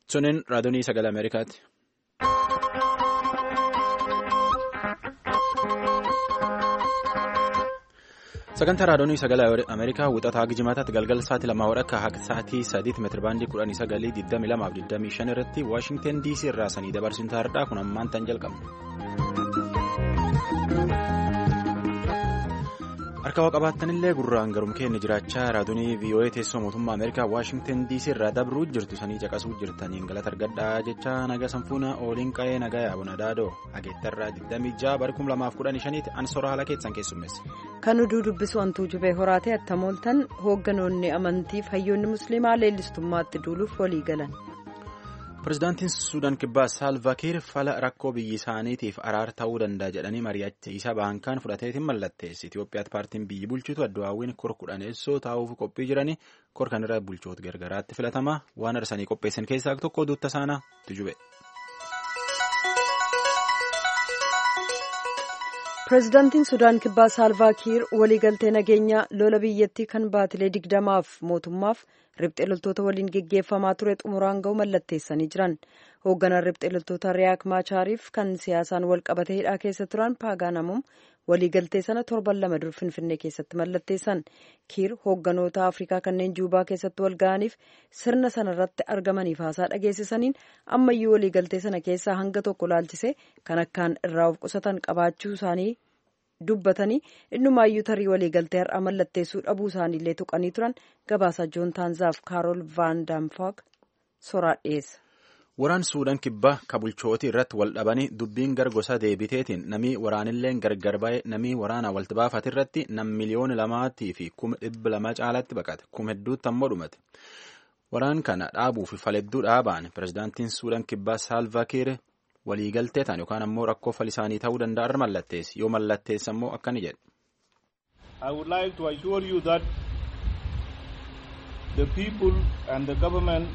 Sunin raadiyoo sagalee Ameerikaati. Sagantaa raadiyoo sagalee Ameerikaa wixataa Jimaataatti galgala sa'aatii 2 akka sa'aatii 3 meetirabaandii 19:22-25 irratti Waashingtan DC irraa sanii dabarsuun taa'aadha. Kun ammaan tan jalqabna. Harka waa qabaattanillee gurraan garum keenya jiraachaa raadiyoo VOA teessoo mootummaa Ameerikaa Waashingtan DC irraa dabruu jirtu sanii caqasuu jirtaniin galata argadhaa jecha naga sanfuuna ooliin qa'ee nagaa yaabuna daadoo ageettarraa 26 bara 2015tti ansoora haala keessan keessummeessa. Kan oduu dubbisu wantuu jubee horaatee attamooltan hoogganoonni amantiif hayyoonni musliimaa leellistummaatti duuluuf walii galan. Pireezidaantiin Suudaan Kibbaa Saalvaa Kiir fala rakkoo biyyi isaaniitiif araara ta'uu danda'a jedhanii mari'achiisa baankaan fudhateetiin mallatteessi. Itoophiyaatti paartiin biyyi bulchitu Addawaawwiin kor 10 taa'uuf qophii jiranii kor kanarra bulchoota gargaraatti filatama. Waan arsanii qopheessan keessaa tokko oduutta saanaa tujube. Pireezidaantiin Suudaan Kibbaa Saalvaa Kiir waliigaltee nageenyaa lola biyyattii kan baatilee 20f mootummaaf riphxee loltoota waliin geggeeffamaa ture xumuraan ga'u mallatteessanii jiran. Hoogganaan riphxee loltoota Riyaak Maachaariif kan siyaasaan wal qabatee hidhaa keessa turan Paagaanamuun waliigaltee sana torban 2 dur Finfinnee keessatti mallatteessan. Kiir hoogganoota Afrikaa kanneen Juubaa keessatti wal ga'aniif sirna sanarratti argamaniif haasaa dhageessisaniin ammayyuu waliigaltee sana keessaa hanga tokko laalchisee kan akkaan irraa of qusatan qabaachuu isaanii dubbatanii innumaayyuu tarii waliigaltee har'a mallatteessuu dhabuu isaaniillee tuqanii turan. Gabaasaa Joontaanzaaf Kaarool Vaandaamfaak soraa dhiyeessa. Waraan Suudaan Kibbaa ka bulchooti irratti wal dhabanii dubbiin gargosa deebiteetiin namii waraanilleen gargar ba'e namii waraanaa walti baafate irratti nam miliyoona 2 fi 200,000 caalatti baqate 10,000 ammoo dhumate. Waraan kana dhaabuuf faledduu dhaabaan pireezidaantiin Suudaan Kibbaa Saalvaa Kiir waliigaltee ta'an yookaan ammoo rakkoo falisaanii ta'uu danda'a mallatteessi yoo mallatteessa ammoo akkani jedhe. I would like to assure you that the people and the government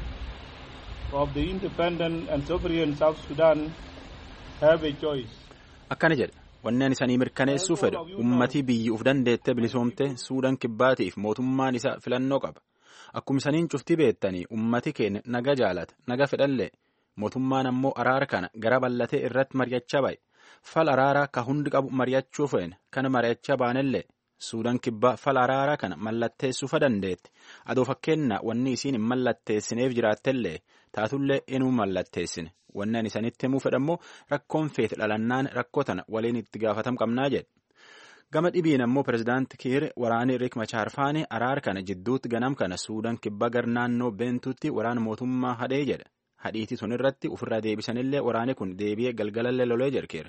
of the independent and sovereign South Sudan have a choice. Akkana jedhe wanneen isanii mirkaneessuu fedhu ummatii biyyi uf dandeette bilisoomte Suudaan Kibbaatiif mootummaan isa filannoo qaba. Akkuma isaniin cuftii beektanii ummati keenya naga jaalata naga fedhallee mootummaan ammoo araara kana gara bal'atee irratti mari'achaa ba'e. Fal araaraa ka hundi qabu mari'achuu feene kana mari'achaa baanellee Suudaan Kibbaa fal araaraa kana mallatteessuufa dandeetti. Adoo fakkeenya wanni isiin hin mallatteessineef jiraattellee taatullee inuu mallatteessine. Wanneen isanitti himuu fedhammoo rakkoon feete dhalannaan rakkoo tana waliin itti gaafatam qabnaa jedhe. Gama dhibiin ammoo pireezidaanti Kiir waraanii Riik Machaar faani araara kana jidduutti ganam kana Suudaan Kibbaa gar naannoo Beentuutti waraana mootummaa hadhee jedhe. Hadhiitii sun irratti ofirraa deebisanillee waraanni kun deebi'ee galgalallee lolee jirkeera.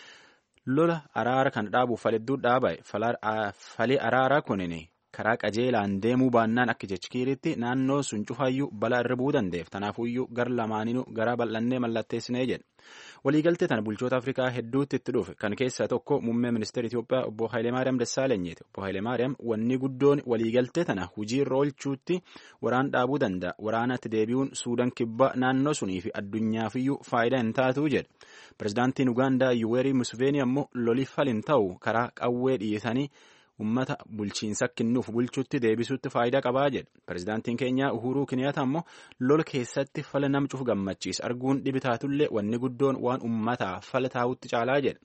Lola araara kan dhaabuuf faledduu dhaaba'e falii araaraa kunin karaa qajeelaan deemuu baannaan akka jechi Kiiritti naannoo sun cufaayyuu balaa irra bu'uu dandeef. Tanaafuyyuu gar lamaaninuu gara bal'annee mallatteessinee jedhe. Waliigaltee tana bulchoota Afrikaa hedduutti itti dhufe kan keessaa tokko muummee ministeera Itoophiyaa obbo Hayilemaariyaam Dassaalenyiiti. Obbo Hayilemaariyaam wanni guddoon waliigaltee tana hujii irra oolchuutti waraan dhaabuu danda'a. Waraanatti deebi'uun Suudaan Kibbaa naannoo sunii fi addunyaafiyyu faayidaa hin taatu jedhe. Pireezidaantiin Ugaandaa Yuweerii Museveenii ammoo lolii falin ta'u karaa qawwee dhiyeessanii ummata bulchiinsa kennuuf bulchuutti deebisuutti faayidaa qabaa jedhe. Pireezidaantiin Keenyaa Uhuruu Kiniyaata ammoo lola keessatti fala nam cufu gammachiisa arguun dhibitaatullee wanni guddoon waan ummataa fala taa'utti caalaa jedhe.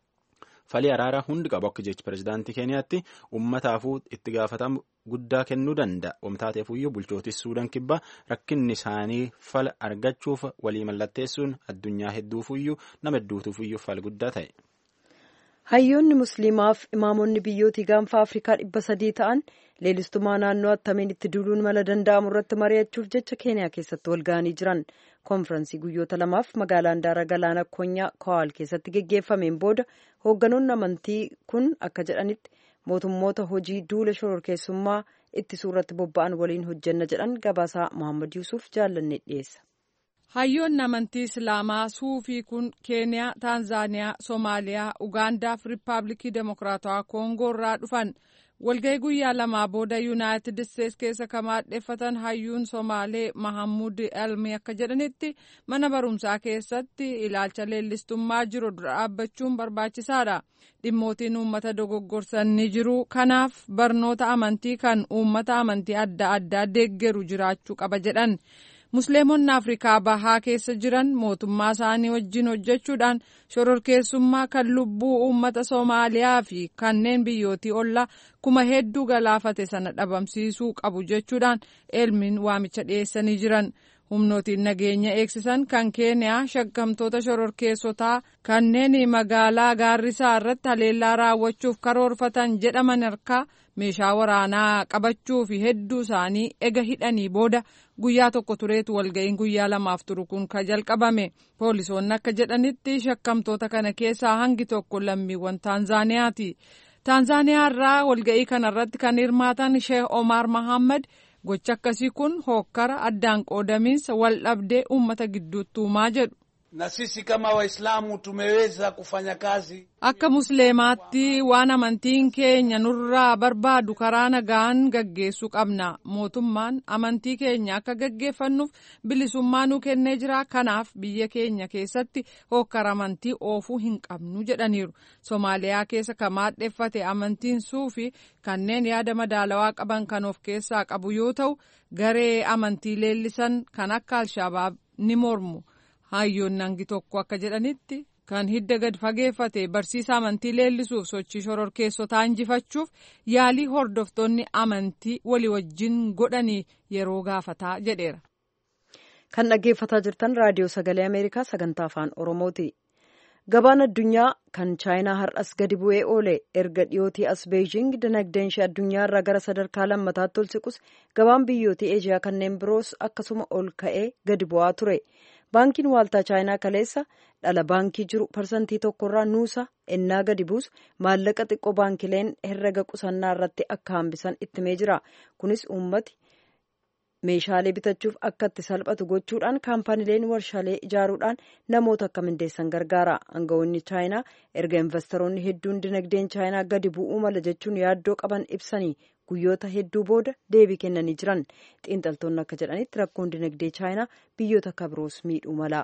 Falii araaraa hundi qabu akka jechi pireezidaantii Keeniyaatti ummataafuu itti gaafatamu guddaa kennuu danda'a. Omtaateefuyyuu bulchootis Suudaan Kibbaa rakkinni isaanii fala argachuuf walii mallatteessuun addunyaa hedduufuyyuu nama hedduutuufuyyuu fala guddaa ta'e. Hayyoonni musliimaaf imaamonni biyyootii gaanfa Afrikaa 300 ta'an leellistummaa naannoo attamiin itti duuluun mala danda'amu irratti mari'achuuf jecha Keeniyaa keessatti wal ga'anii jiran. Konfiraansii guyyoota 2f magaalaa Handaara Galaana Konyaa Kawaal keessatti geggeeffameen booda hoogganoonni amantii kun akka jedhanitti mootummoota hojii duula shororkeessummaa ittisuu irratti bobba'an waliin hojjenna jedhan. Gabaasaa Mohaammed Yuusuf jaallanne dhiyeessa. Hayyoonni amantii Islaamaa suufii kun Keeniyaa, Taanzaaniyaa, Soomaaliyaa, Ugaandaa fi Riippaabilikii Demokiraatawaa Koongoo irraa dhufan. Walga'ii guyyaa lamaa booda Yuunaayitid Isteets keessa kan maadheffatan hayyuun Somaalee Mahammud Elmi akka jedhanitti mana barumsaa keessatti ilaalcha leellistummaa jiru dura dhaabbachuun barbaachisaadha. Dhimmootiin uummata dogoggorsan ni jiru. Kanaaf barnoota amantii kan uummata amantii adda addaa deeggeru jiraachuu qaba jedhan. Musliimonni Afrikaa bahaa keessa jiran mootummaa isaanii wajjin hojjechuudhaan shororkeessummaa kan lubbuu uummata Soomaaliyaa fi kanneen biyyootii ollaa kuma hedduu galaafate sana dhabamsiisuu qabu jechuudhaan Elmiin waamicha dhiyeessanii jiran. Humnootiin nageenya eegsisan kan Keeniyaa shakkamtoota shororkeessotaa kanneen magaalaa Gaarrisaa irratti haleellaa raawwachuuf karoorfatan jedhaman harkaa meeshaa waraanaa qabachuu fi hedduu isaanii ega hidhanii booda guyyaa tokko tureetu walga'iin guyyaa 2 turu kun ka jalqabame. Poolisoonni akka jedhanitti shakkamtoota kana keessaa hangi tokko lammiiwwan Taanzaaniyaati. Taanzaaniyaa irraa walga'ii kanarratti kan hirmaatan Sheekh Omar Mohaammed gocha akkasii kun hokkara addaan qoodamiinsa wal dhabdee uummata gidduutti uumaa jedhu. Na sisi kama Waislamu tumeweza kufanya kazi. Akka musliimaatti waan amantiin keenya nurraa barbaadu karaa nagaan gaggeessuu qabna. Mootummaan amantii keenya akka gaggeeffannuuf bilisummaa nu kennee jira. Kanaaf biyya keenya keessatti hokkara amantii oofuu hin qabnu jedhaniiru. Soomaaliyaa keessa kan maadheffate amantiin suufi kanneen yaada madaalawaa qaban kan of keessaa qabu yoo ta'u, garee amantii leellisan kan akka Alshabaab ni mormu. Hayyoonni hangi tokko akka jedhanitti kan hidda gad fageeffate barsiisa amantii leellisuuf sochii shororkeessotaa injifachuuf yaalii hordoftoonni amantii walii wajjin godhanii yeroo gaafataa jedheera. Kan dhaggeeffataa jirtan raadiyoo sagalee Ameerikaa sagantaa afaan Oromooti. Gabaan addunyaa kan chaayinaa har'as gadi bu'ee oole erga dhiyootii as Beijing dinagdeen ishee addunyaa irraa gara sadarkaa lammataatti ol siqus gabaan biyyootii Eeshiyaa kanneen biroos akkasuma ol ka'ee gadi bu'aa ture. Baankiin waaltaa chaayinaa kaleessa dhala baankii jiru parsantii tokkorraa nuusa ennaa gadi buusu maallaqa xiqqoo baankileen herrega qusannaa irratti akka hambisan ittimee jira. Kunis uummati meeshaalee bitachuuf akka itti salphatu gochuudhaan kaampaniileen warshaalee ijaaruudhaan namoota akka mindeessan gargaara. Aangawoonni chaayinaa erga investoroonni hedduun dinagdeen chaayinaa gadi bu'uu mala jechuun yaaddoo qaban ibsanii guyyoota hedduu booda deebii kennanii jiran. Xiinxaltoonni akka jedhanitti rakkoon dinagdee chaayinaa biyyoota akka biroos miidhuu mala.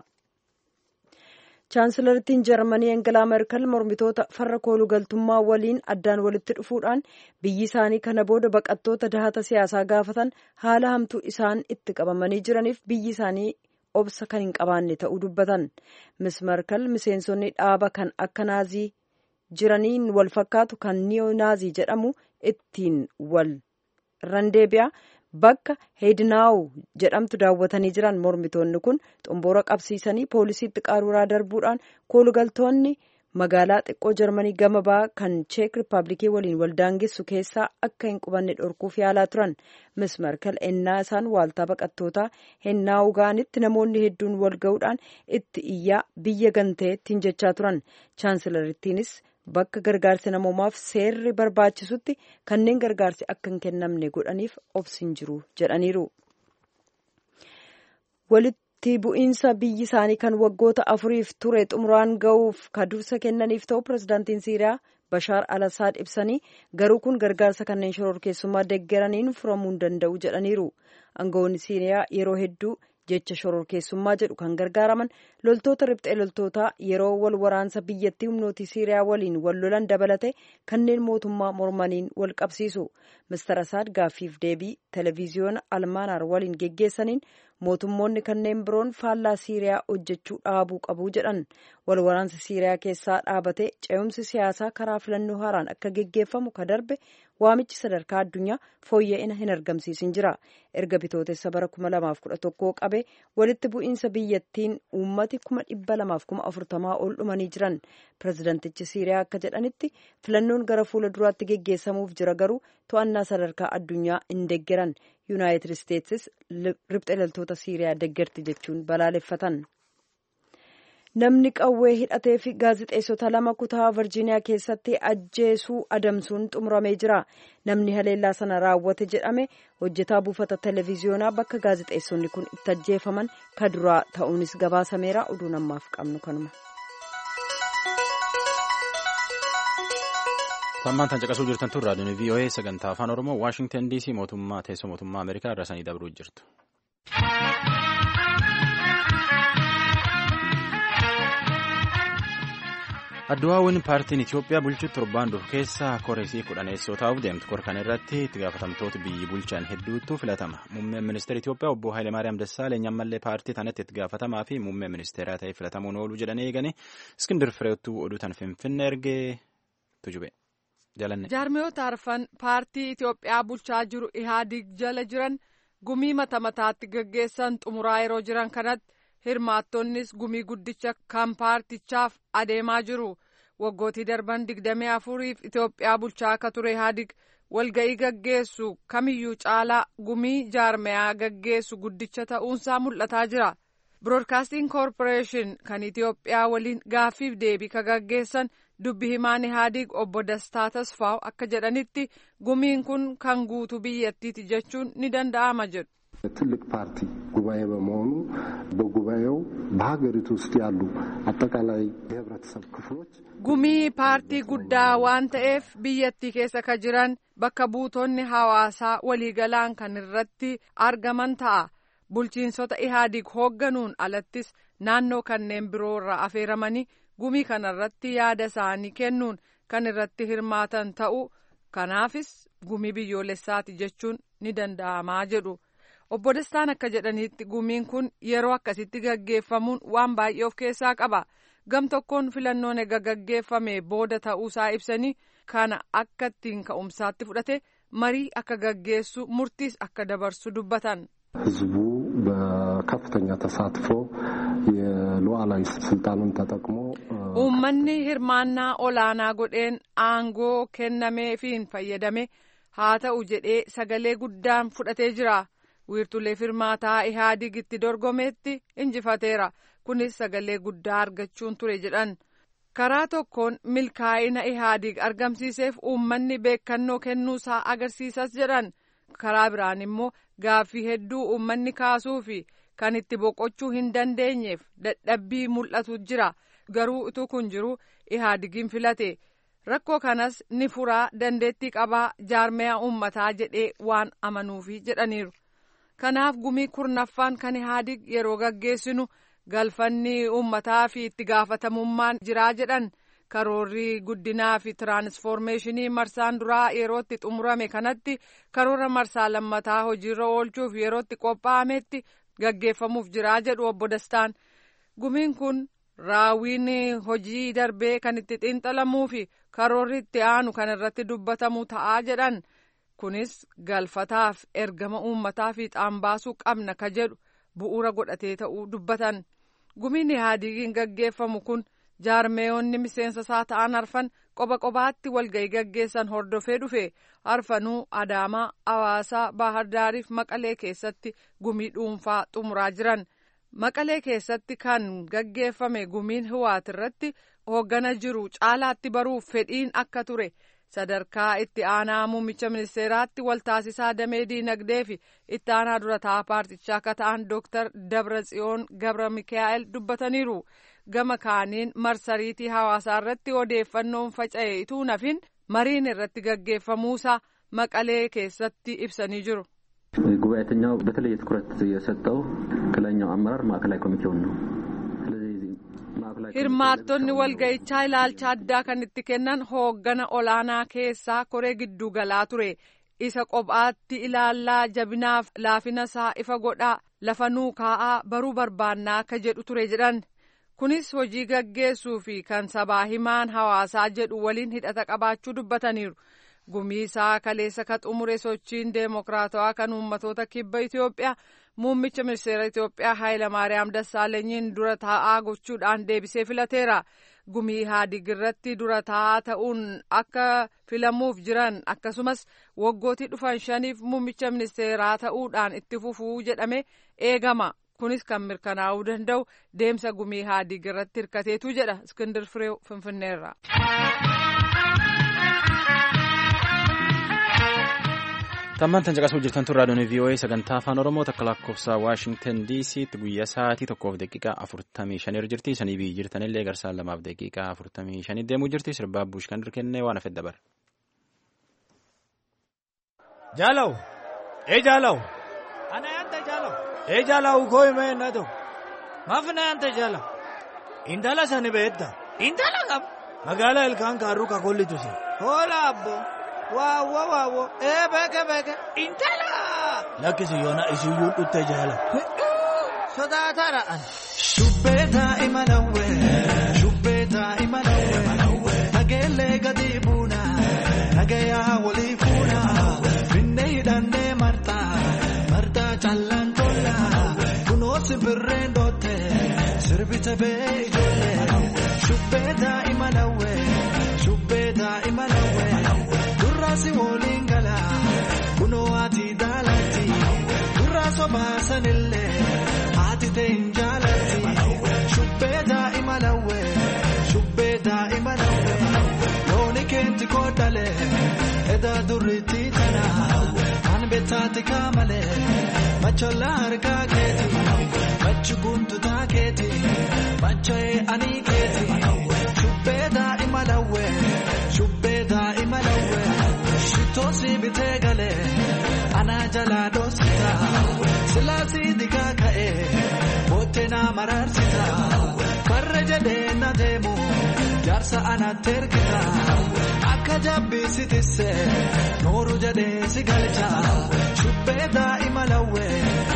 Chaansilarittiin Jarmanii Angelaa Merkel mormitoota farra koolugaltummaa waliin addaan walitti dhufuudhaan biyyi isaanii kana booda baqattoota dahata siyaasaa gaafatan haala hamtuu isaan itti qabamanii jiraniif biyyi isaanii obsa kan hin qabaanne ta'uu dubbatan. Miss Merkel miseensonni dhaaba kan akka naazii jiraniin wal fakkaatu kan niyo-naazii jedhamu ittiin wal randeebi'a bakka heedinaawu jedhamtu daawwatanii jiran. Mormitoonni kun xomboora qabsiisanii poolisiitti qaruuraa darbuudhaan koolugaltoonni magaalaa xiqqoo Jarmanii gama ba'aa kan Cheek Rippaabilikii waliin waldaangessu keessaa akka hin qubanne dhorkuuf yaalaa turan. Miss Merkel ennaa isaan waaltaa baqattootaa hennaa'uu ga'anitti namoonni hedduun wal ga'uudhaan itti iyyaa biyya ganteettiin jechaa turan. Chaansilarittiinis bakka gargaarsi namoomaaf seerri barbaachisutti kanneen gargaarsi akka hin kennamne godhaniif obsiin jiru jedhaniiru. Walitti bu'iinsa biyyi isaanii kan waggoota 4 ture xumuraan ga'uuf dursa kennaniif ta'u pirezidaantiin Siiriyaa Bashaar al-Assad ibsanii garuu kun gargaarsa kanneen shororkeessummaa deeggaraniin furamuu hin danda'u jedhaniiru. Aangawoonni Siiriyaa yeroo hedduu jecha shororkeessummaa jedhu kan gargaaraman loltoota riphxee loltootaa yeroo wal waraansa biyyattii humnootii Siiriyaa waliin wal lolan dabalate kanneen mootummaa mormaniin wal qabsiisu. Mr. Assad gaaffiif deebii televiziyoona Almanaar waliin geggeessaniin mootummoonni kanneen biroon faallaa Siiriyaa hojjechuu dhaabuu qabu jedhan. Wal waraansa Siiriyaa keessaa dhaabate ce'umsi siyaasaa karaa filannoo haaraan akka geggeeffamu ka darbe waamichi sadarkaa addunyaa fooyya'ina hin argamsiisin jira. Erga bitootessa bara 2011 qabe walitti bu'iinsa biyyattiin uummati 240,000 ol dhumanii jiran. Pirezidaantichi Siiriyaa akka jedhanitti filannoon gara fuula duraatti geggeessamuuf jira garuu to'annaa sadarkaa addunyaa hin deeggaran. Yuunaayitid Isteetsis riphxee loltoota Siiriyaa deeggarti jechuun balaaleffatan. Namni qawwee hidhatee fi gaazixeessota 2 kutaa Virjiiniyaa keessatti ajjeesuu adamsuun xumuramee jira. Namni haleellaa sana raawwate jedhame hojjetaa buufata televiziyoonaa bakka gaazixeessonni kun itti ajjeefaman ka duraa ta'uunis gabaasameera. Oduun ammaaf qabnu kanuma. Tammaan tan caqasuu jirtan tun raadiyoon VOA sagantaa afaan Oromoo Waashingtan DC teessoo mootummaa Ameerikaa irra sanii dabruu jirtu. Adduwaawwan paartiin Itoophiyaa bulchu torbaan dhufu keessa koreesii kudhaneessoo taa'uuf deemtu. Korkan irratti itti gaafatamtoota biyyi bulchan hedduutu filatama. Muummeen ministeera Itoophiyaa obbo Hayilemaariyaam Dassaaleny ammallee paartii tanatti itti gaafatamaa fi muummee ministeeraa ta'ee filatamuun oolu jedhanii eegani. Iskindir Fireettuu oduu tan Finfinnee ergee tujube. Jaarmiyoota arfan paartii Itoophiyaa bulchaa jiru Ihaadig jala jiran gumii mataatti gaggeessan xumuraa yeroo jiran kanatti hirmaattonnis gumii guddicha kan paartichaaf adeemaa jiru. Waggootii darban 24f Itoophiyaa bulchaa akka ture Ihaadig walga'ii gaggeessu kamiyyuu caalaa gumii jaarmiyaa gaggeessu guddicha ta'uunsaa mul'ataa jira. Broadcasting Corporation kan Itoophiyaa waliin gaaffiif deebii ka gaggeessan dubbi himaan Ihaadig obbo Dastaa Tasfaaw akka jedhanitti gumiin kun kan guutuu biyyattiiti jechuun ni danda'ama jedhu. ትልቅ ፓርቲ ጉባኤ በመሆኑ በጉባኤው በሀገሪቱ ውስጥ ያሉ አጠቃላይ የህብረተሰብ ክፍሎች ጉሚ ፓርቲ ጉዳ ዋን ta'eef biyyattii keessa ka jiran bakka buutonni hawaasaa waliigalaan kan irratti argaman ta'a. Bulchiinsota Ihaadig hoogganuun alattis naannoo kanneen biroo irraa affeeramanii gumii kanarratti yaada isaanii kennuun kan irratti hirmaatan ta'u. Kanaafis gumii biyyoolessaati jechuun ni danda'amaa jedhu. Obbo Dastaan akka jedhanitti gumiin kun yeroo akkasitti gaggeeffamuun waan baay'ee of keessaa qaba. Gam tokkoon filannoon eega gaggeeffame booda ta'uusaa ibsanii kana akka ittiin ka'umsaatti fudhate marii akka gaggeessu murtiis akka dabarsu dubbatan. ህዝቡ በከፍተኛ ተሳትፎ የሉዓላዊ ስልጣኑን ተጠቅሞ uummanni hirmaannaa olaanaa godheen aangoo kennameefiin fayyadame haa ta'u jedhee sagalee guddaan fudhatee jira. Wiirtulee firmaataa Ihaadig itti dorgomeetti injifateera. Kunis sagalee guddaa argachuun ture jedhan. Karaa tokkoon milkaa'ina Ihaadig argamsiiseef uummanni beekannoo kennuusaa agarsiisas jedhan. Karaa biraan immoo gaaffii hedduu uummanni kaasuu fi kan itti boqochuu hin dandeenyeef dadhabbii mul'atu jira. Garuu utuu kun jiru Ihaadigin filate. Rakkoo kanas ni furaa dandeettii qabaa jaarmiyaa uummataa jedhee waan amanuufi jedhaniiru. Kanaaf gumii kurnaffaan kan Ihaadig yeroo gaggeessinu galfanni uummataa fi itti gaafatamummaan jiraa jedhan. Karoorri guddinaa fi tiraansfoormeeshinii marsaan duraa yerootti xumurame kanatti karoora marsaa lammataa hojiirra oolchuuf yerootti qophaa'ametti gaggeeffamuuf jiraa jedhu obbo Dastaan. Gumiin kun raawwiin hojii darbee kan itti xiinxalamuu fi karoorri itti aanu kan irratti dubbatamu ta'aa jedhan. Kunis galfataaf ergama uummataa fiixaan baasuu qabna ka jedhu bu'uura godhatee ta'uu dubbatan. Gumiin Ihaadigin gaggeeffamu kun jaarmeeyonni miseensa isaa ta'an arfan qobaatti walga'ii gaggeessan hordofee dhufe. Arfanuu Adaamaa, Hawaasaa, Baahirdaariif Maqalee keessatti gumii dhuunfaa xumuraa jiran. Maqalee keessatti kan gaggeeffame gumiin Hiwaat irratti hooggana jiru caalaatti baruuf fedhiin akka ture. Sadarkaa itti aanaa muummicha ministeeraatti waltaasisaa damee diinagdee fi itti aanaa dura taa'aa paartichaa akka ta'an Dr. Dabratsiyoon Gabra Mikaa'el dubbataniiru. Gama kaaniin marsariitii hawaasaa irratti odeeffannoon faca'e ituu nafin mariin irratti gaggeeffamuusaa Maqalee keessatti ibsanii jiru. ጉባኤተኛው በተለየ ትኩረት የሰጠው ክለኛው አመራር ማዕከላዊ ኮሚቴውን ነው። hirmaattonni walga'ichaa ilaalcha addaa kan itti kennan hooggana olaanaa keessaa koree gidduu galaa ture. Isa qophaatti ilaallaa jabinaaf laafina isaa ifa godhaa lafanuu kaa'aa baruu barbaannaa akka jedhu ture jedhan. Kunis hojii gaggeessuu fi kan sabaa himaan hawaasaa jedhu waliin hidhata qabaachuu dubbataniiru. Gumii isaa kaleessa ka xumure sochiin deemokiraatawaa kan uummatoota kibba Itoophiyaa muummicha ministeera Itoophiyaa Hayilemaariyaam Dassaalenyiin dura taa'aa gochuudhaan deebisee filateera. Gumii Ihaadig irratti dura taa'aa ta'uun akka filamuuf jiran akkasumas waggootii dhufan 5 muummicha ministeeraa ta'uudhaan itti fufuu jedhame eegama. Kunis kan mirkanaa'uu danda'u deemsa gumii Ihaadig irratti hirkateetu jedha Iskindir Fireew Finfinneerra. Tammaan tan caqasuu jirtan tun raadiyoon VOA sagantaa afaan Oromoo takka lakkoofsa Waashingtan DC'tti guyyaa sa'aatii 1:45 jirti. Sanii biyyi jirtanillee garsaan 2:45 deemuu jirti. Sirbaa Buushkandir kennee waan hafe dabar. Jaalaw. Jaalaw. Ana yaanta jaalaw. Jaalaw koo himee natu. Maaf na yaanta jaalaw. Intala sani beekta. Intala qaba. Magaalaa ilkaan kaaruu kakollitu si. Hola abbo. Waawo. Beeke. Intala. Lakkisi yoona isiyyuu dhutte jaala. Sodaatara an. Shubbeeta imalawwe. Nageellee gadi buuna. Nagayaa walii fuuna. Finne hidhannee martaa callaan tolla. Kunoo simbirreen dootte. Sirbite bee ijoollee. Shubbeeta imalawwe. Durraasi waliin gala. Kunoo ati daalatti. Durraasoo baasanillee. Ati ta'in jaalatti. Shubbeeta imalawwe. Looni keenti koodhale. Edaa durriitti tana. An beektaati kaamale. Macholla harkaa keeti. Machi guntutaa keeti. Macha'ee ani keeti. Shubbeeta imalawwe. Shitoosi bitee galee. Anaa jalaa dhoosita. Silaasii digaa ka'ee. Boottee naa maraarsita. Karra jedhee na deemu. Jaarsa anatti ergita. Akka jabbii si tisse. Nooru jedhee si galcha. Shubbeeta imalawwe.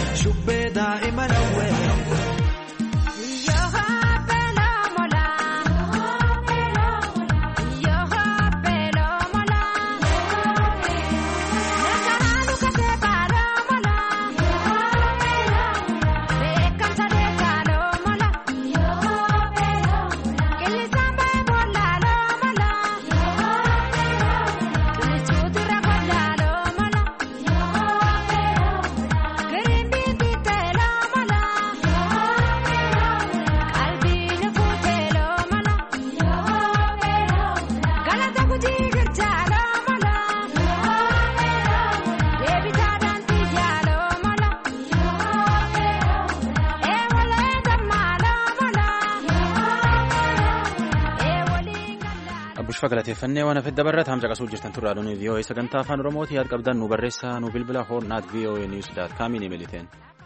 Galateeffannee waan hafedda barraata hamsa qasuu jirtan turraadhuun VOA sagantaa afaan Oromooti yaad qabdan nu barreessaa nu bilbila horn@voanews.com ni militeen.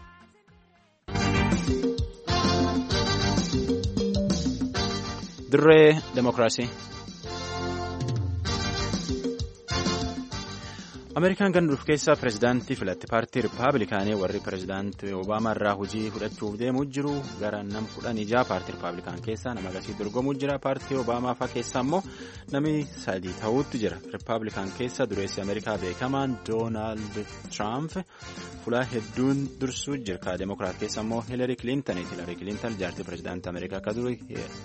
Dirree Demokiraasii. Ameerikaan kan dhufu keessaa pirezidaantii filatti paartii Rippaabilikaanii warri pirezidaantii Obaamaa irraa hojii fudhachuuf deemuu jiru gara nam 16 paartii Rippaabilikaan keessaa nama agasii dorgomuu jira. Paartii Obaamaa fa'aa keessaa immoo namni 3 ta'uutti jira. Rippaabilikaan keessa dureessi Ameerikaa beekamaan Doonaald Tiraamp fulaa hedduun dursuu jira. Ka Demokiraat keessa immoo Hiilari Kiliintaniiti. Hiilari Kiliintan jaartii pirezidaantii Ameerikaa akka duri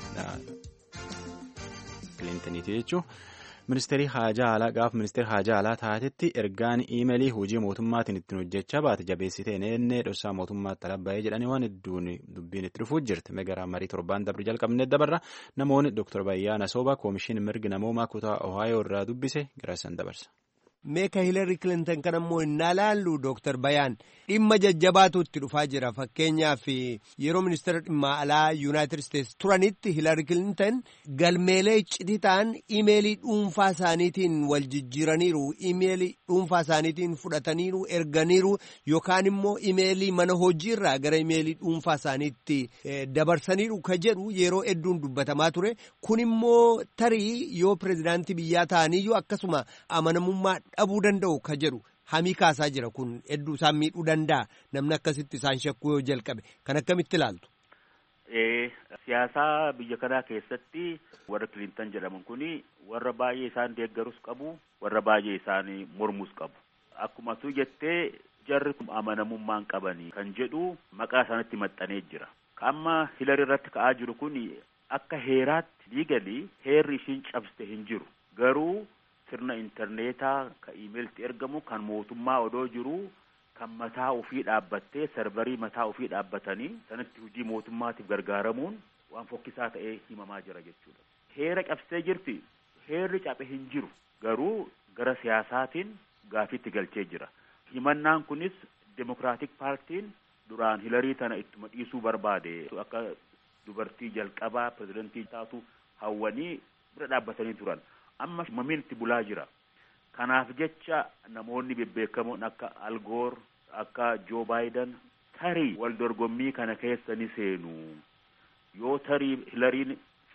Kiliintaniiti jechuun. Ministeerri Haajaa Alaa gaafa ministeerri Haajaa Alaa taatetti ergaan iimeelii hojii mootummaatiin ittiin hojjechaa baate jabeessitee neennee dhossaa mootummaatti alabba'ee jedhanii waan hedduun dubbiin itti dhufuu jirti. Meegaraa marii torbaan dabru jalqabnee dabarra namoonni Dr. Bayyaa Nasooba koomishinii mirgi namoomaa kutaa Ohaayoo irraa dubbise garaasan dabarsa. Meeka Hiilari Kilintan kan ammoo innaa laallu Dr. Bayaan dhimma jajjabaatu itti dhufaa jira. Fakkeenyaaf yeroo ministeera dhimma alaa Yuunaayitid Isteetsi turanitti Hiilari Kilintan galmeelee iccitii ta'an iimeelii dhuunfaa isaaniitiin wal jijjiiraniiru, iimeelii dhuunfaa isaaniitiin fudhataniiru, erganiiru yookaan immoo iimeelii mana hojiirraa gara iimeelii dhuunfaa isaaniitti dabarsaniiru ka jedhu yeroo hedduun dubbatamaa ture. Kun immoo tarii yoo pirezidaantii biyyaa ta'aniyyuu akkasuma amanamummaa dhabuu danda'u ka jedhu hamii kaasaa jira. Kun hedduu isaan miidhuu danda'a namni akkasitti isaan shakkuu yoo jalqabe kan akkamitti ilaaltu? Siyaasaa biyya kanaa keessatti warra Kilintan jedhaman kuni warra baay'ee isaan deeggarus qabu, warra baay'ee isaan mormus qabu. Akkuma tu jettee jarri amanamummaan qabanii kan jedhu maqaa isaanitti maxxanee jira. Amma Hiilari irratti ka'aa jiru kuni akka heeraatti liigalii heerri ishiin cabsite hin jiru. Garuu sirna intarneetaa ka iimeelti ergamu kan mootummaa odoo jiru kan mataa ofii dhaabbattee sarbarii mataa ofii dhaabbatanii sanatti hojii mootummaatiif gargaaramuun waan fokkisaa ta'ee himamaa jira jechuudha. Heera cabsitee jirti. Heerri cabe hin jiru. Garuu gara siyaasaatiin gaafiitti galchee jira. Himannaan kunis Demokiraatik Paartiin duraan Hiilarii tana ittuma dhiisuu barbaade akka dubartii jalqabaa pirezidantii taatu hawwanii bira dhaabbatanii turan. Amma mamiin itti bulaa jira. Kanaaf jecha namoonni bebbeekamoon akka Al Gore, akka Joe Biden tarii wal dorgommii kana keessa ni seenu. Yoo tarii Hiilariin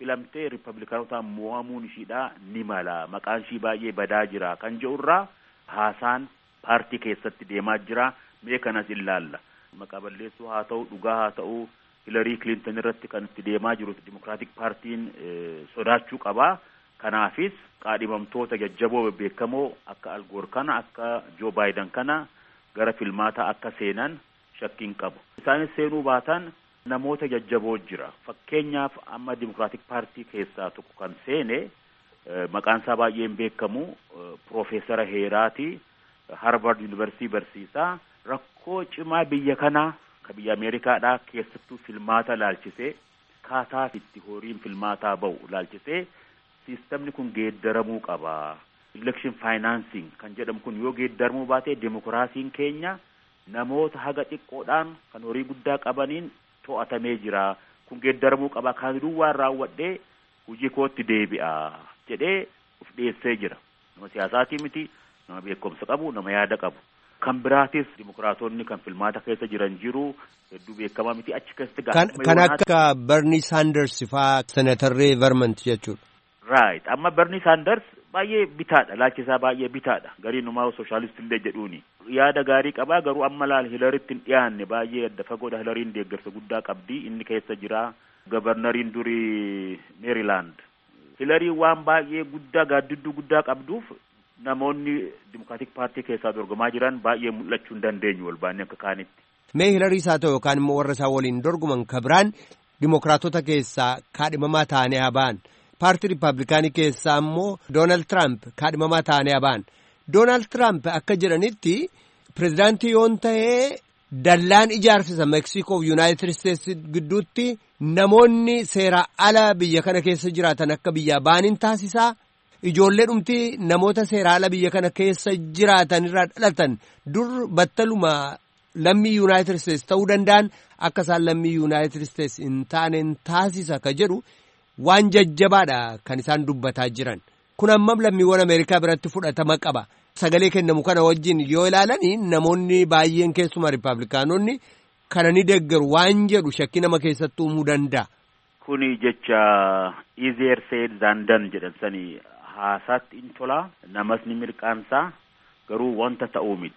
filamtee riippablikaanotaan mo'amuun ishiidhaa ni mala. Maqaan ishii baay'ee badaa jira kan jedhurraa haasaan paartii keessatti deemaa jira. Mee kanas ilaalla. Maqaa balleessuu haa ta'u dhugaa haa ta'u Hillary Clinton irratti kan itti deemaa jiru Democratic Partiin sodaachuu qaba. Kanaafis qaadhimamtoota jajjaboo beekamoo akka Al Gore kana akka Joe Biden kana gara filmaataa akka seenan shakkiin qabu. Isaanis seenuu baatan namoota jajjaboo jira. Fakkeenyaaf amma Democratic Party keessaa tokko kan seene maqaan isaa baay'een beekamu Profeesara Heeraati. Harvard University barsiisaa rakkoo cimaa biyya kanaa ka biyya Ameerikaadhaa keessattuu filmaata laalchisee kaataa itti horiin filmaataa ba'u laalchisee sistemni kun geeddaramuu qaba. Election financing kan jedhamu kun yoo geeddaramuu baate demokiraasiin keenya namoota haga xiqqoodhaan kan horii guddaa qabaniin to'atamee jira. Kun geeddaramuu qaba. Kan duwwaan raawwadhee hojii kootti deebi'a jedhee of dhiyeessee jira. Nama siyaasaatii miti. Nama beekumsa qabu, nama yaada qabu. Kan biraatis dimokiraatonni kan filmaata keessa jiran jiru hedduu beekamaa miti achi keessatti kan akka Bernie Sanders faa senatarree Vermont jechuudha. Right. Amma Bernie Sanders baay'ee bitaadha. Laalchisaa baay'ee bitaadha. Gariin numaa sooshaalistii illee jedhuuni. Yaada gaarii qabaa garuu amma laal Hillariitti hin dhiyaanne baay'ee adda fagoodha. Hillariin deeggarsa guddaa qabdi. Inni keessa jira. Gabarnariin durii Maryland. Hillary waan baay'ee guddaa gaaddidduu guddaa qabduuf namoonni Democratic Party keessaa dorgomaa jiran baay'ee mul'achuu hin dandeenyu wal baanee akka kaanitti. Mee Hillary isaa ta'u yookaan immoo warra isaa waliin dorgoman kabiraan Dimokiraatota keessaa kaadhimamaa ta'anii habaan. Paartii Riippaabilikaanii keessaa immoo Doonaald Tiraamp kaadhimamaa ta'anii habaan. Doonaald Tiraamp akka jedhanitti pirezidaantii yoon ta'ee dallaan ijaarsisa Meeksikoo fi Yuunaayitid Isteetsi gidduutti namoonni seera ala biyya kana keessa jiraatan akka biyyaa ba'aniin taasisaa. Ijoollee dhumti namoota seera ala biyya kana keessa jiraatan irraa dhalatan dur battaluma lammii Yuunaayitid Isteetsi ta'uu danda'an akka isaan lammii Yuunaayitid Isteetsi hin taaneen taasisa ka jedhu waan jajjabaadha kan isaan dubbataa jiran. Kun amma lammiiwwan Ameerikaa biratti fudhatama qaba. Sagalee kennamu kana wajjin yoo ilaalanii namoonni baay'een keessumaa Riippaabilikaanonni kana ni deeggaru waan jedhu shakkii nama keessatti uumuu danda'a. Kuni jecha easier said than done jedhan sanii. Haasaatti in tola namas ni mirqaansaa garuu wanta ta'uu miti.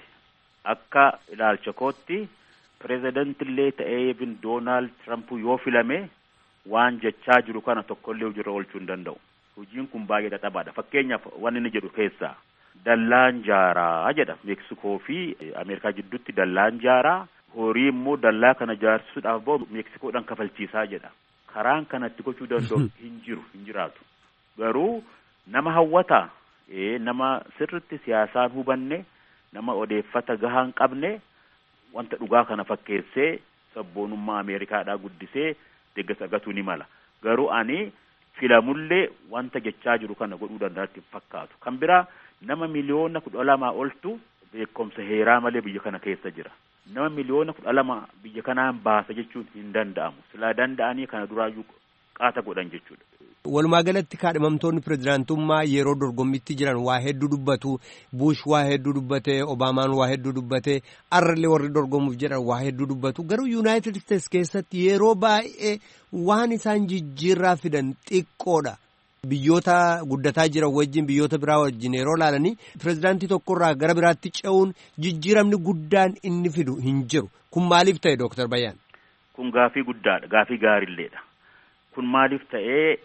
Akka ilaalcha kootti pirezidantillee ta'ee bin Doonaald Tiraamp yoo filame waan jechaa jiru kana tokkollee hojiirra oolchuu hin danda'u. Hojiin kun baay'ee dadhabaadha. Fakkeenyaaf waan inni jedhu keessaa dallaan jaaraa jedha. Meeksikoo fi Ameerikaa jidduutti dallaan jaaraa horii immoo dallaa kana jaarsisuudhaaf ba'u Meeksikoodhaan kafalchiisaa jedha. Karaan kanatti gochuu danda'u hin jiraatu. Garuu nama hawwataa nama sirritti siyaasaan hubanne nama odeeffata gahaa hin qabne wanta dhugaa kana fakkeessee sabboonummaa Ameerikaadhaa guddisee deeggarsa argatuu ni mala. Garuu ani filamullee wanta jechaa jiru kana godhuu danda'atti fakkaatu. Kan biraa nama miliyoona 12 oltu beekumsa heeraa malee biyya kana keessa jira. Nama miliyoona 12 biyya kanaan baasa jechuun hin danda'amu. Silaa danda'anii kana duraayyuu qaata godhan jechuudha. Walumaa galatti kaadhimamtoonni pirezidaantummaa yeroo dorgommitti jiran waa hedduu dubbatu. Bush waa hedduu dubbate, Obaamaan waa hedduu dubbate, arrallee warri dorgomuuf jedhan waa hedduu dubbatu. Garuu Yuunaayitid Isteetsi keessatti yeroo baay'ee waan isaan jijjiirraa fidan xiqqoodha. Biyyoota guddataa jiran wajjin biyyoota biraa wajjin yeroo laalanii pirezidaantii tokkorraa gara biraatti ce'uun jijjiiramni guddaan inni fidu hin jiru. Kun maaliif ta'e Dr. Bayyaan? Kun gaafii guddaadha. Gaafii gaariilleedha. Kun maaliif ta'ee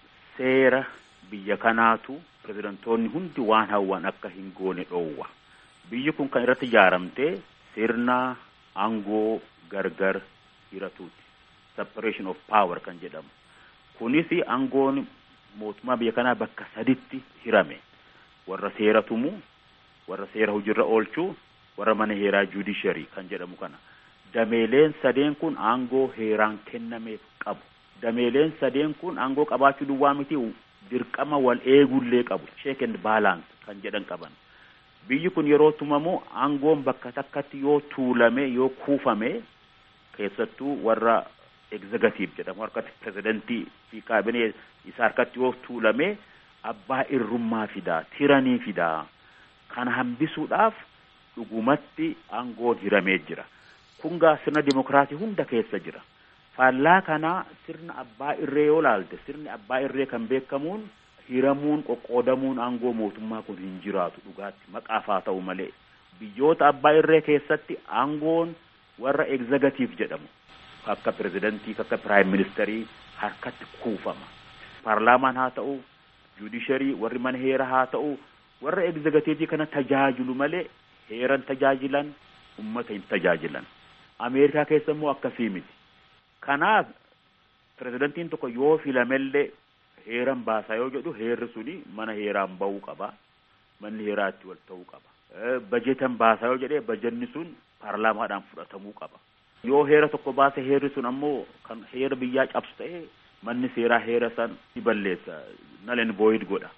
seera biyya kanaatu pirezidantoonni hundi waan hawwan akka hin goone dhoowwa. Biyyi kun kan irratti ijaaramte sirna aangoo gargar hiratuuti. Separation of power kan jedhamu. Kunis aangoon mootummaa biyya kanaa bakka saditti hirame. Warra seera tumu, warra seera hojiirra oolchuu, warra mana heeraa judiciary kan jedhamu kana. Dameeleen sadeen kun aangoo heeraan kennameef qabu. Dameeleen sadeen kun aangoo qabaachuu duwwaa miti dirqama wal eegullee qabu. Check and balance kan jedhan qaban. Biyyi kun yeroo tumamu aangoon bakka takkatti yoo tuulame yoo kuufame keessattuu warra executive jedhamu harkatti pirezidantii fi kaabinee isaa harkatti yoo tuulame abbaa irrummaa fidaa, tiranii fidaa. Kana hambisuudhaaf dhugumatti aangoon hiramee jira. Kun sirna dimokiraasii hunda keessa jira. faallaa kana sirna abbaa irree yoo laalte sirni abbaa irree kan beekamuun hiramuun qoqqoodamuun aangoo mootummaa kun hin jiraatu dhugaatti maqaaf haa ta'u malee biyyoota abbaa irree keessatti aangoon warra egzegatiif jedhamu akka pirezidantii akka piraayim ministerii harkatti kuufama. Paarlaamaan haa ta'u judisharii warri mana heera haa ta'u warra egzegatiivii kana tajaajilu malee heeran tajaajilan ummata hin tajaajilan. Ameerikaa keessa immoo akkasii miti. Kanaaf pirezidantiin tokko yoo filamellee heeran baasaa yoo jedhu heerri suni mana heeraan ba'uu qaba. Manni heeraa itti wal ta'uu qaba. Bajetan baasaa yoo jedhee bajanni sun paarlaamaadhaan fudhatamuu qaba. Yoo heera tokko baase heerri sun ammoo kan heera biyyaa cabsu ta'e manni seeraa heera san ni balleessa. Nalen void godha.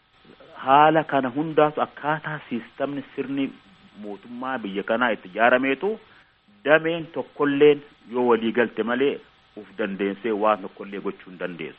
Haala kana hundaas akkaataa siistamni sirni mootummaa biyya kanaa itti ijaarameetu dameen tokkolleen yoo walii galte malee uf dandeessee waan tokkollee gochuu hin dandeessu.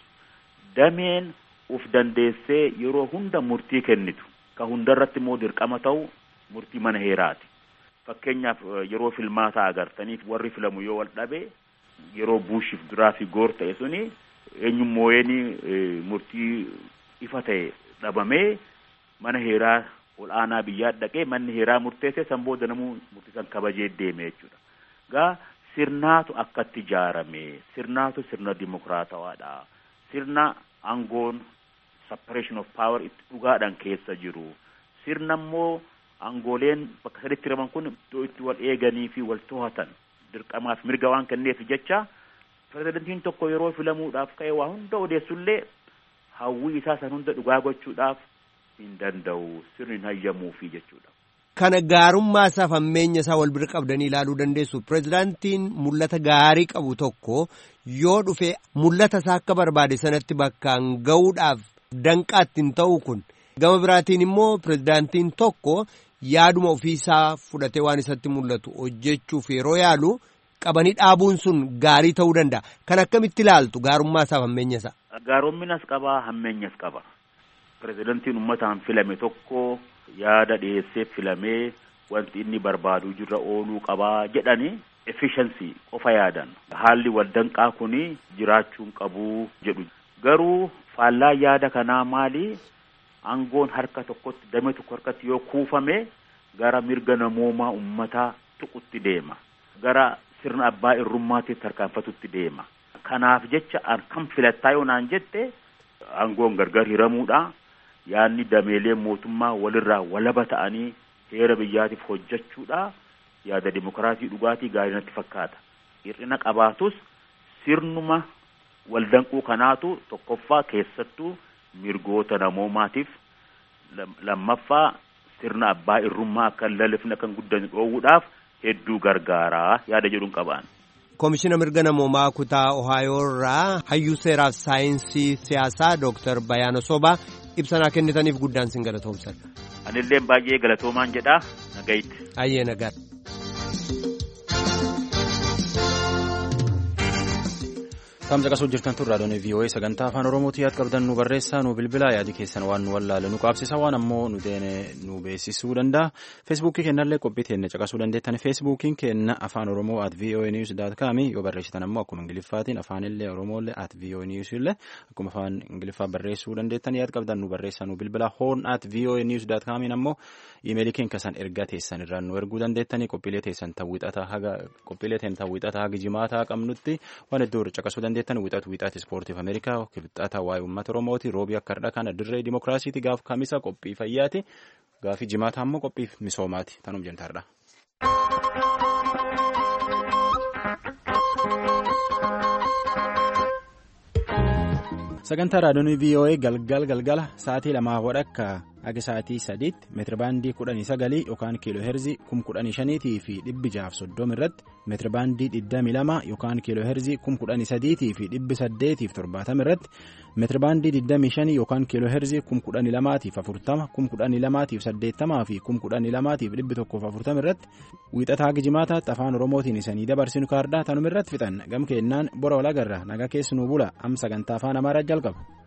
Dameen uf dandeessee yeroo hunda murtii kennitu ka hundarratti immoo dirqama ta'u murtii mana heeraati. Fakkeenyaaf yeroo filmaataa agartaniif warri filamu yoo wal dhabe yeroo buushiif duraa fi goor ta'e suni eenyummooyeni murtii ifa ta'e dhabamee mana heeraa ol'aanaa biyyaa dhaqee manni heeraa murteessee san booda namuu murtii san kabajee deeme jechuudha. Gaa sirnaatu akkatti ijaarame sirnaatu sirna dimokiraatawaadha. Sirna aangoon separation of power itti dhugaadhaan keessa jiru. Sirna immoo aangooleen bakka sadiitti hiraman kun iddoo itti wal eeganii fi wal to'atan dirqamaaf mirga waan kenneef jecha pirezidantiin tokko yeroo filamuudhaaf ka'e waa hunda odeessullee hawwii isaa san hunda dhugaa gochuudhaaf hin danda'u sirni hin hayyamuufi jechuudha. Kana gaarummaa isaa fammeenya isaa wal bira qabdanii ilaaluu dandeessu. Pirezidaantiin mul'ata gaarii qabu tokko yoo dhufe mul'ata isaa akka barbaade sanatti bakkaan ga'uudhaaf danqaatti hin ta'u kun gama biraatiin immoo pirezidaantiin tokko yaaduma ofiisaa fudhatee waan isatti mul'atu hojjechuuf yeroo yaalu qabanii dhaabuun sun gaarii ta'uu danda'a. Kan akkamitti ilaaltu gaarummaa isaa fammeenya isaa? Gaarumminas qaba hammeenyas qaba. Pirezidantiin ummataan filame tokko yaada dhiyeessee filamee wanti inni barbaadu jirra ooluu qabaa jedhani efficiency qofa yaadan. Haalli waldanqaa kuni jiraachuun qabuu jedhu. Garuu faallaa yaada kanaa maali? Aangoon harka tokkotti damee tokko harkatti yoo kuufame gara mirga namoomaa ummataa tuqutti deema. Gara sirna abbaa irrummaatiif tarkaanfatutti deema. Kanaaf jecha kan filattaa yoo naan jette aangoon gargar hiramuudha. Yaanni dameelee mootummaa walirraa walaba ta'anii heera biyyaatiif hojjechuudha. Yaada dimokiraasii dhugaatii gaarii natti fakkaata. Hir'ina qabaatus sirnuma waldanquu kanaatu tokkoffaa keessattuu mirgoota namoomaatiif lammaffaa sirna abbaa irrummaa akka lalifna kan guddan dhoowwuudhaaf hedduu gargaaraa yaada jedhuun qabaan. Koomishina mirga namoomaa kutaa Ohaayoo irraa hayyuu seeraaf saayinsii siyaasaa Dr. Bayaana Sobaa ibsanaa kennitaniif guddaan sin galatoomsadha. Anillee baay'ee galatoomaan jedha nagayitti. Ayyee nagaa. Tamsa qasuu jirtan turraa doonii VOA sagantaa afaan Oromootii yaad qabdan nu barreessaa nu bilbilaa yaadi keessan waan nu wallaale nu qaabsisa waan ammoo nu deene nu beeksisuu danda'a. Feesbuukii kennallee qophii teenne caqasuu dandeettan feesbuukiin kenna afaan Oromoo @voanews.com yoo barreessitan ammoo akkuma Ingiliffaatiin afaanillee Oromoolee @voanews illee akkuma afaan Ingiliffaa barreessuu dandeettan yaad qabdan nu barreessaa nu bilbilaa horn@voanews.com ammoo iimeelii keenya kasan ergaa teessan irraan nu erguu dandeettanii qophiilee teessan tawwixata haga jimaataa qabnutti waan hedduu caqasuu dandeettan wixaati ispoortiif Ameerikaa kibxata waa'ee uummata Oromooti roobii akka har'a kana dirree dimokiraasiiti gaaf kamisa qophii fayyaati gaafii jimaataa ammoo qophii misoomaati tanum jentaarra. Sagantaa raadiyoon VOA galgala sa'aatii 2:00 akka sa'aatii 3 meetirabaandii 19 yookaan kiiloo heerzii 15,000 fi 630 irratti meetirabaandii 22 yookaan kiiloo heerzii 13,000 fi 870 irratti meetirabaandii 25 yookaan kiiloo heerzii 12,040 12,080 fi 12,140 irratti wiixataa haga jimaataatti afaan Oromootiin isanii dabarsinu kaardaa tanuma irratti fixan gam keennaan bora walagarra nagaa keessanuu bula am sagantaa afaan Amaaraa jalqaba.